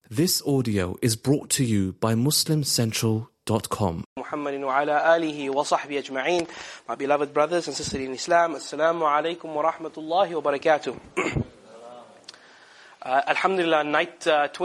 This audio is brought to you by MuslimCentral.com. Muhammadin wa ala alihi wa sahbihi ajma'een. My beloved brothers and sisters in Islam, Assalamu alaikum wa rahmatullahi wa barakatuh. Alhamdulillah, night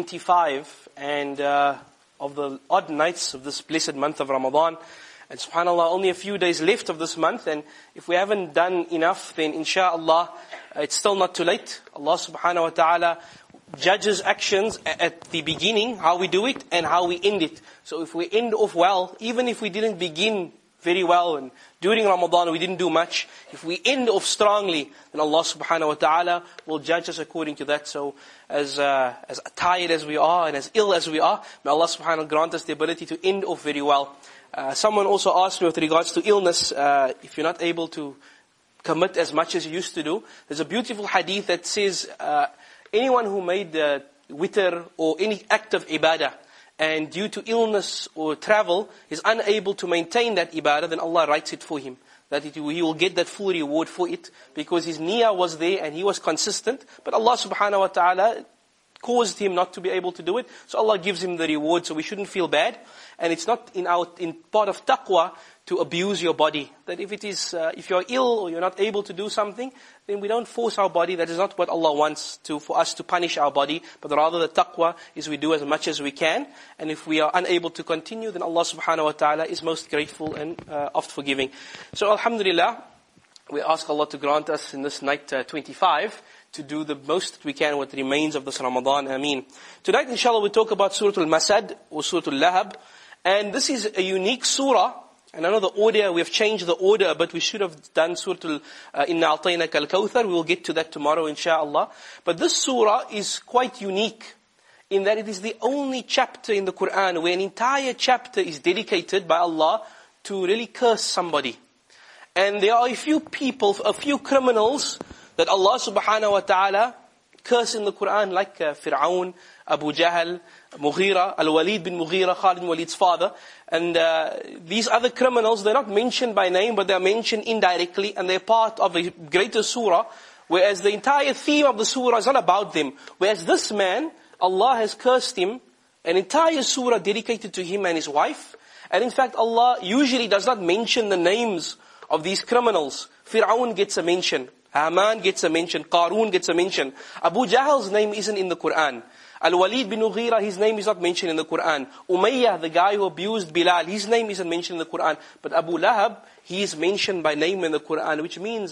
25 and of the odd nights of this blessed month of Ramadan. And subhanAllah, only a few days left of this month, and if we haven't done enough, then inshaAllah, it's still not too late. Allah subhanahu wa ta'ala judges actions at the beginning, how we do it and how we end it. So if we end off well, even if we didn't begin very well and during Ramadan we didn't do much, if we end off strongly, then Allah subhanahu wa ta'ala will judge us according to that. So as tired as we are and as ill as we are, may Allah subhanahu wa ta'ala grant us the ability to end off very well. Someone also asked me with regards to illness, if you're not able to commit as much as you used to do, there's a beautiful hadith that says, anyone who made witr or any act of ibadah and due to illness or travel is unable to maintain that ibadah, then Allah writes it for him. That he will get that full reward for it because his niyyah was there and he was consistent. But Allah subhanahu wa ta'ala caused him not to be able to do it. So Allah gives him the reward, so we shouldn't feel bad. And it's not in part of taqwa to abuse your body. That if you're ill or you're not able to do something, then we don't force our body. That is not what Allah wants for us to punish our body. But rather the taqwa is we do as much as we can. And if we are unable to continue, then Allah subhanahu wa ta'ala is most grateful and oft forgiving. So alhamdulillah, we ask Allah to grant us in this night 25 to do the most that we can with the remains of this Ramadan. Ameen. Tonight inshallah we talk about Surah Al-Masad or Surah Al-Lahab. And this is a unique surah. And I know the order, we have changed the order, but we should have done Surah Inna A'tainaka Al-Kawthar. We will get to that tomorrow, inshaAllah. But this surah is quite unique in that it is the only chapter in the Quran where an entire chapter is dedicated by Allah to really curse somebody. And there are a few people, a few criminals that Allah subhanahu wa ta'ala curse in the Quran, like Fir'aun, Abu Jahl, Mughira, Al-Walid bin Mughira, Khalid bin Walid's father. And these other criminals, they're not mentioned by name, but they're mentioned indirectly, and they're part of a greater surah, whereas the entire theme of the surah is not about them. Whereas this man, Allah has cursed him, an entire surah dedicated to him and his wife. And in fact, Allah usually does not mention the names of these criminals. Fir'aun gets a mention. Haman gets a mention. Qarun gets a mention. Abu Jahl's name isn't in the Quran. Al-Walid bin Mughira, his name is not mentioned in the Quran. Umayyah, the guy who abused Bilal, his name isn't mentioned in the Quran. But Abu Lahab, he is mentioned by name in the Quran, which means,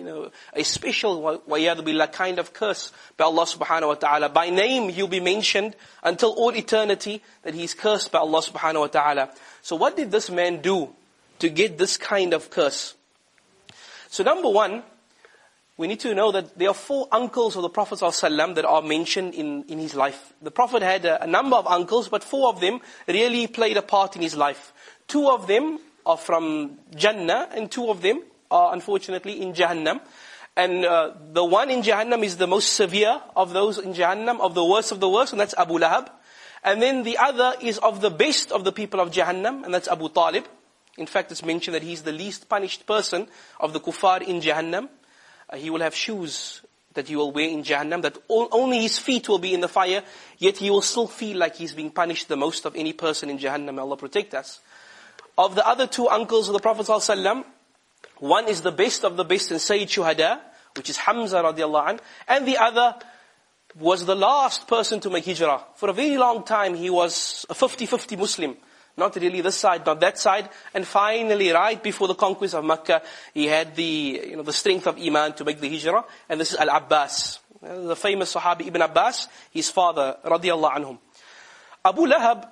a special, wa'iyadu billah, kind of curse by Allah subhanahu wa ta'ala. By name, he'll be mentioned until all eternity that he is cursed by Allah subhanahu wa ta'ala. So what did this man do to get this kind of curse? So number one, we need to know that there are 4 uncles of the Prophet ﷺ that are mentioned in his life. The Prophet had a number of uncles, but 4 of them really played a part in his life. 2 of them are from Jannah, and 2 of them are unfortunately in Jahannam. And the one in Jahannam is the most severe of those in Jahannam, of the worst, and that's Abu Lahab. And then the other is of the best of the people of Jahannam, and that's Abu Talib. In fact, it's mentioned that he's the least punished person of the kuffar in Jahannam. He will have shoes that he will wear in Jahannam, that only his feet will be in the fire, yet he will still feel like he's being punished the most of any person in Jahannam. May Allah protect us. Of the other 2 uncles of the Prophet ﷺ, one is the best of the best in Sayyid Shuhada, which is Hamza radiallahu anh, and the other was the last person to make hijrah. For a very long time he was a 50-50 Muslim. Not really this side, not that side. And finally, right before the conquest of Makkah, he had the strength of Iman to make the hijrah. And this is Al-Abbas. The famous Sahabi Ibn Abbas, his father, radiallahu anhum. Abu Lahab,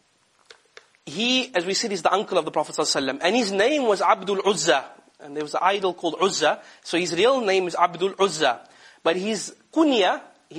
he, as we said, is the uncle of the Prophet ﷺ. And his name was Abdul Uzza. And there was an idol called Uzza. So his real name is Abdul Uzza. But his kunya,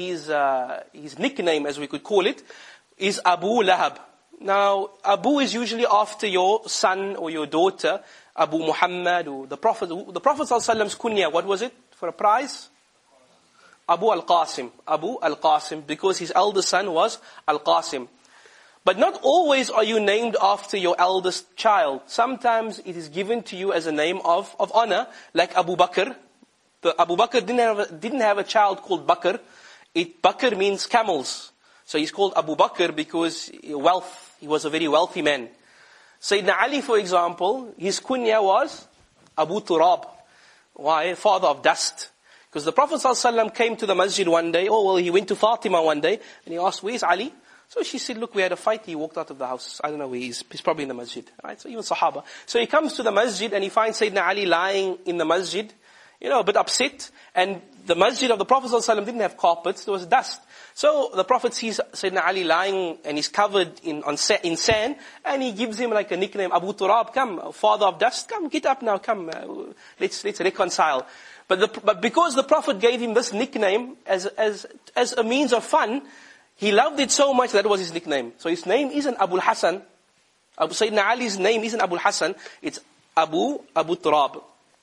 his nickname, as we could call it, is Abu Lahab. Now, Abu is usually after your son or your daughter, Abu Muhammad or the Prophet. The Prophet ﷺ's kunya, what was it for a prize? Abu Al-Qasim. Abu Al-Qasim, because his eldest son was Al-Qasim. But not always are you named after your eldest child. Sometimes it is given to you as a name of honor, like Abu Bakr. Abu Bakr didn't have a child called Bakr. Bakr means camels. So he's called Abu Bakr because wealth, he was a very wealthy man. Sayyidina Ali, for example, his kunya was Abu Turab. Why? Father of dust. Because the Prophet ﷺ came to the masjid one day, he went to Fatima one day, and he asked, where's Ali? So she said, look, we had a fight, he walked out of the house. I don't know where he is. He's probably in the masjid. Right? So even Sahaba. So he comes to the masjid and he finds Sayyidina Ali lying in the masjid, a bit upset. And the masjid of the Prophet ﷺ didn't have carpets, there was dust. So the Prophet sees Sayyidina Ali lying and he's covered in sand, and he gives him like a nickname, Abu Turab, come, father of dust, come, get up now, come, let's reconcile. But because the Prophet gave him this nickname as a means of fun, he loved it so much that was his nickname. So his name isn't Abu Hassan. Sayyidina Ali's name isn't Abu Hassan, it's Abu Turab.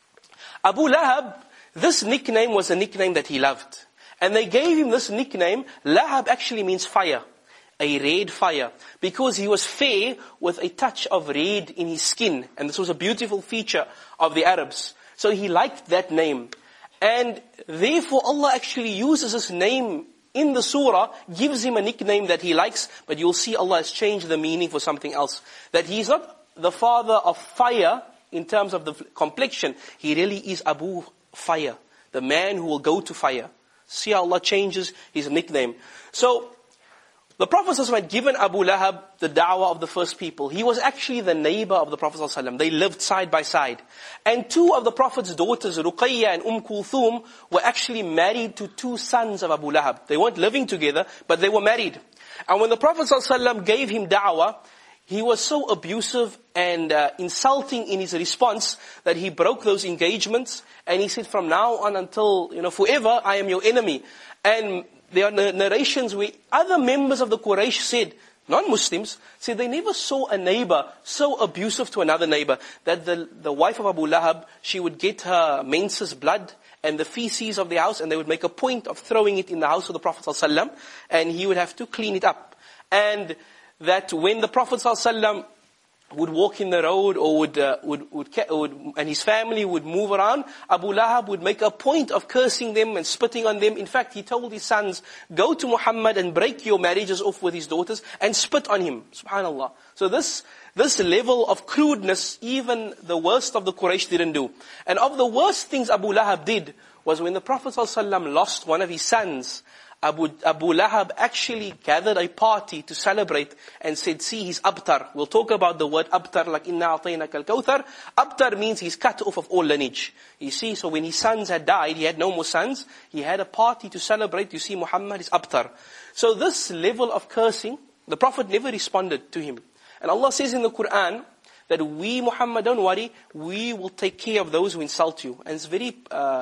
Abu Lahab, this nickname was a nickname that he loved. And they gave him this nickname. Lahab actually means fire, a red fire, because he was fair with a touch of red in his skin. And this was a beautiful feature of the Arabs. So he liked that name. And therefore Allah actually uses his name in the surah, gives him a nickname that he likes, but you'll see Allah has changed the meaning for something else. That he's not the father of fire in terms of the complexion. He really is Abu Fire, the man who will go to fire. See how Allah changes his nickname. So, the Prophet ﷺ had given Abu Lahab the da'wah of the first people. He was actually the neighbor of the Prophet ﷺ. They lived side by side. And two of the Prophet's daughters, Ruqayya and Kulthum, were actually married to two sons of Abu Lahab. They weren't living together, but they were married. And when the Prophet ﷺ gave him da'wah, he was so abusive and insulting in his response that he broke those engagements. And he said, from now on until, forever, I am your enemy. And there are narrations where other members of the Quraysh said, non-Muslims, said they never saw a neighbor so abusive to another neighbor, that the wife of Abu Lahab, she would get her menses blood and the feces of the house, and they would make a point of throwing it in the house of the Prophet ﷺ, and he would have to clean it up. And that when the Prophet ﷺ would walk in the road or and his family would move around, Abu Lahab would make a point of cursing them and spitting on them. In fact, he told his sons, go to Muhammad and break your marriages off with his daughters and spit on him. Subhanallah. So this level of crudeness, even the worst of the Quraysh didn't do. And of the worst things Abu Lahab did was when the Prophet ﷺ lost one of his sons, Abu Lahab actually gathered a party to celebrate and said, see, he's abtar. We'll talk about the word abtar, like inna a'tainaka al-kawthar. Abtar means he's cut off of all lineage. You see, so when his sons had died, he had no more sons. He had a party to celebrate. You see, Muhammad is abtar. So this level of cursing, the Prophet never responded to him. And Allah says in the Quran that we, Muhammad, don't worry, we will take care of those who insult you. And it's very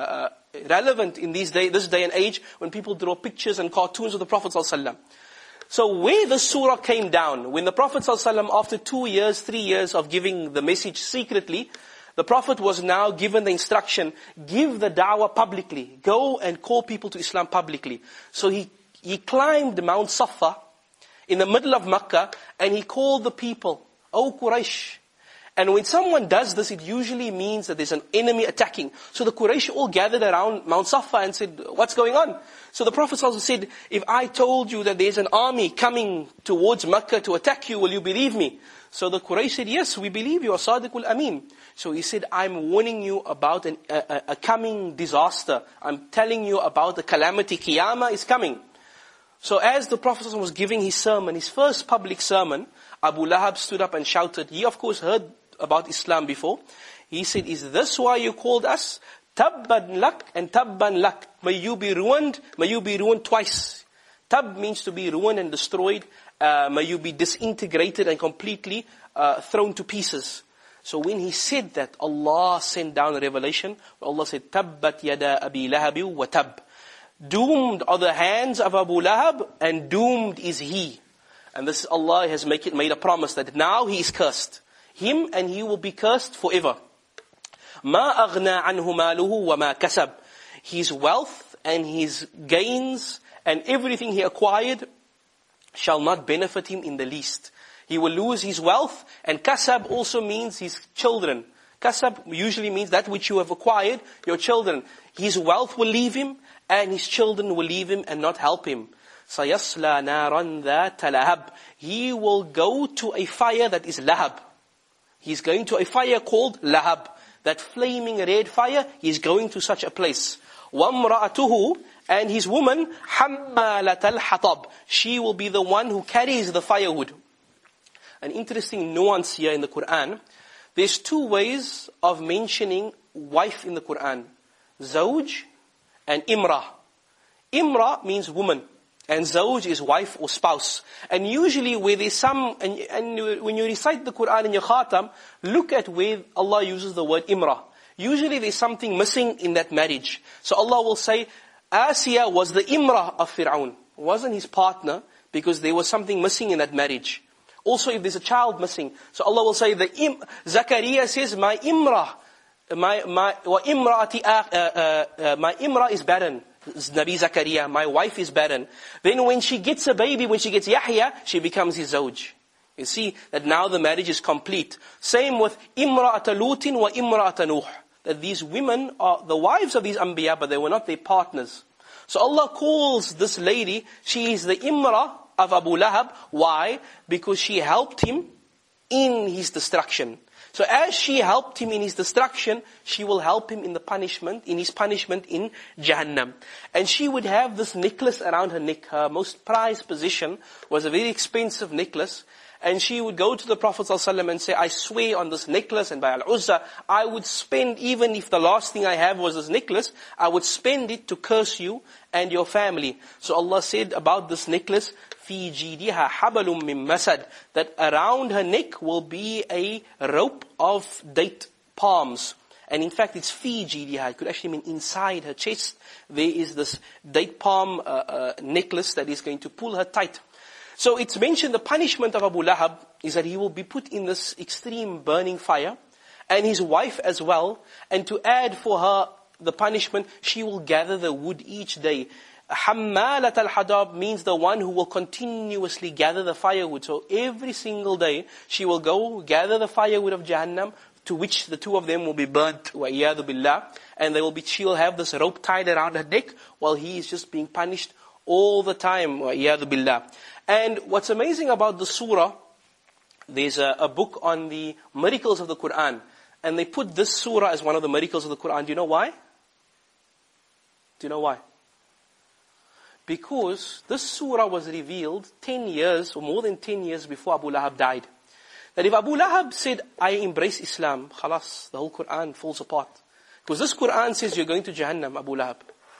relevant in this day and age when people draw pictures and cartoons of the Prophet ﷺ. So where the surah came down, when the Prophet ﷺ, after 2 years, 3 years of giving the message secretly, the Prophet was now given the instruction, give the da'wah publicly. Go and call people to Islam publicly. So he climbed Mount Safa in the middle of Makkah and he called the people, O Quraysh. And when someone does this, it usually means that there's an enemy attacking. So the Quraysh all gathered around Mount Safa and said, what's going on? So the Prophet also said, if I told you that there's an army coming towards Makkah to attack you, will you believe me? So the Quraysh said, yes, we believe you, Sadiqul Ameen. So he said, I'm warning you about a coming disaster. I'm telling you about the calamity. Qiyamah is coming. So as the Prophet was giving his sermon, his first public sermon, Abu Lahab stood up and shouted. He of course heard about Islam before. He said, is this why you called us? Tabban lak and tabban lak. May you be ruined twice. Tab means to be ruined and destroyed. May you be disintegrated and completely thrown to pieces. So when he said that, Allah sent down a revelation. Allah said, Tabbat yada Abi Lahabi wa tab. Doomed are the hands of Abu Lahab and doomed is he. And this Allah has made a promise that now he is cursed. Him and he will be cursed forever. مَا أَغْنَى عَنْهُ مَالُهُ وَمَا كَسَبْ. His wealth and his gains and everything he acquired shall not benefit him in the least. He will lose his wealth, and kasab also means his children. Kasab usually means that which you have acquired, your children. His wealth will leave him and his children will leave him and not help him. سَيَصْلَى نَارًا ذَاتَ لَهَبٍ. He will go to a fire that is lahab. He's going to a fire called lahab. That flaming red fire, he's going to such a place. وَامْرَأَتُهُ, and his woman, حَمَّالَةَ الْحَطَبِ. She will be the one who carries the firewood. An interesting nuance here in the Quran. There's two ways of mentioning wife in the Quran. Zawj and Imra. Imra means woman. And Zawj is wife or spouse. And usually where there's some, and when you recite the Quran in your khatam, look at where Allah uses the word Imra. Usually there's something missing in that marriage. So Allah will say, Asiya was the Imra of Fir'aun. Wasn't his partner, because there was something missing in that marriage. Also if there's a child missing. So Allah will say, Zakaria says, my Imra, my Imra is barren. Nabi Zakaria, my wife is barren. Then when she gets a baby, when she gets Yahya, she becomes his Zawj. You see that now the marriage is complete. Same with Imra'at Lutin wa Imra'at Nuh. That these women are the wives of these Anbiya, but they were not their partners. So Allah calls this lady, she is the Imra of Abu Lahab. Why? Because she helped him in his destruction. So as she helped him in his destruction, she will help him in the punishment, in his punishment in Jahannam. And she would have this necklace around her neck. Her most prized possession was a very expensive necklace. And she would go to the Prophet ﷺ and say, I swear on this necklace and by Al-Uzza, I would spend, even if the last thing I have was this necklace, I would spend it to curse you and your family. So Allah said about this necklace, فِي جِيدِهَا حَبَلٌ مِّن مَسَدٍ, that around her neck will be a rope of date palms. And in fact, it's فِي جِيدِهَا. It could actually mean inside her chest, there is this date palm necklace that is going to pull her tight. So it's mentioned the punishment of Abu Lahab is that he will be put in this extreme burning fire, and his wife as well. And to add for her the punishment, she will gather the wood each day. Hammalat al-Hadab means the one who will continuously gather the firewood. So every single day she will go gather the firewood of Jahannam, to which the two of them will be burnt, wa'iyadu billah. And she will have this rope tied around her neck while he is just being punished all the time, wa'iyadu billah. And what's amazing about the surah, there's a book on the miracles of the Quran. And they put this surah as one of the miracles of the Quran. Do you know why? Do you know why? Because this surah was revealed 10 years or more than 10 years before Abu Lahab died. That if Abu Lahab said, I embrace Islam, khalas, the whole Quran falls apart. Because this Quran says you're going to Jahannam, Abu Lahab.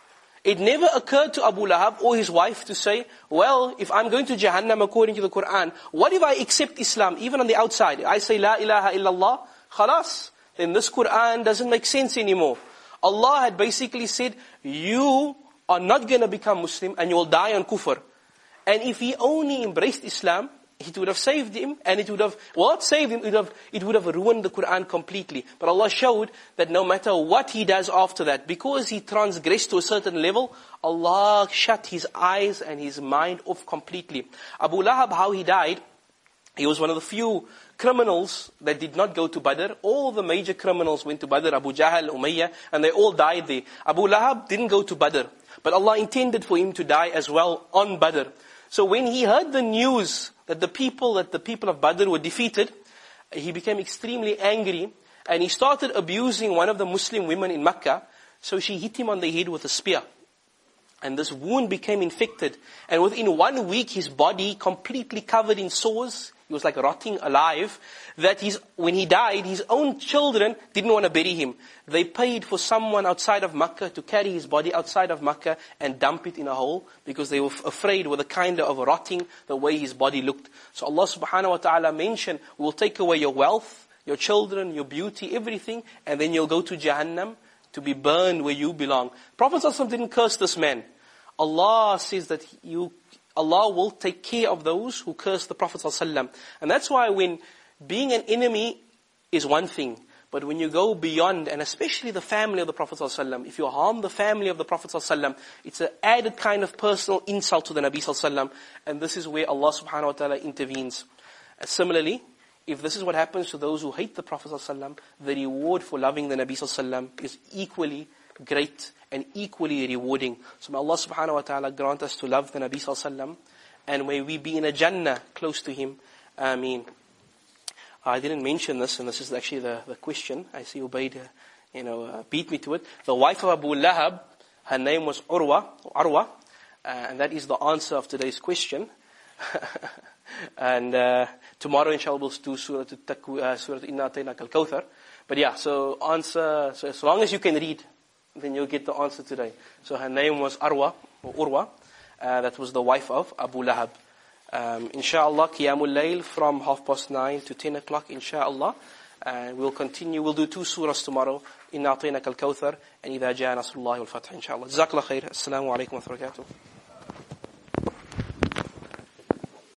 It never occurred to Abu Lahab or his wife to say, well, if I'm going to Jahannam according to the Quran, what if I accept Islam, even on the outside? I say, La ilaha illallah, khalas, then this Quran doesn't make sense anymore. Allah had basically said, you are not going to become Muslim and you will die on kufr. And if he only embraced Islam, it would have saved him, and it would have, well, not saved him, it would have ruined the Quran completely. But Allah showed that no matter what he does after that, because he transgressed to a certain level, Allah shut his eyes and his mind off completely. Abu Lahab, how he died, he was one of the few criminals that did not go to Badr. All the major criminals went to Badr, Abu Jahl, Umayyah, and they all died there. Abu Lahab didn't go to Badr, but Allah intended for him to die as well on Badr. So when he heard the news that the people of Badr were defeated, he became extremely angry, and he started abusing one of the Muslim women in Mecca. So she hit him on the head with a spear. And this wound became infected. And within 1 week, his body completely covered in sores. He was like rotting alive. That when he died, his own children didn't want to bury him. They paid for someone outside of Makkah to carry his body outside of Makkah and dump it in a hole, because they were afraid with the kind of rotting, the way his body looked. So Allah subhanahu wa ta'ala mentioned, we'll take away your wealth, your children, your beauty, everything, and then you'll go to Jahannam to be burned where you belong. Prophet ﷺ didn't curse this man. Allah says that Allah will take care of those who curse the Prophet ﷺ. And that's why when being an enemy is one thing, but when you go beyond, and especially the family of the Prophet ﷺ, if you harm the family of the Prophet ﷺ, it's an added kind of personal insult to the Nabi ﷺ, and this is where Allah subhanahu wa ta'ala intervenes. Similarly, if this is what happens to those who hate the Prophet ﷺ, the reward for loving the Nabi ﷺ is equally great and equally rewarding. So may Allah subhanahu wa ta'ala grant us to love the Nabi sallallahu alaihi wasallam, and may we be in a Jannah close to him. Ameen. I didn't mention this, and this is actually the question. I see Ubayd, beat me to it. The wife of Abu Lahab, her name was Arwa, and that is the answer of today's question. And tomorrow, inshallah, we'll do Surah Inna Ataynaka Al-Kawthar. But yeah, so as long as you can read, then you'll get the answer today. So her name was Urwa. That was the wife of Abu Lahab. Inshallah, Qiyamul Layl from 9:30 to 10 o'clock, inshallah. We'll continue. We'll do 2 surahs tomorrow. Inna Ataynaka Al-Kawthar and Idha Jaa Nasrullahi wal Fath, inshallah. Jazakallah khair. Assalamu alaikum wa barakatuh.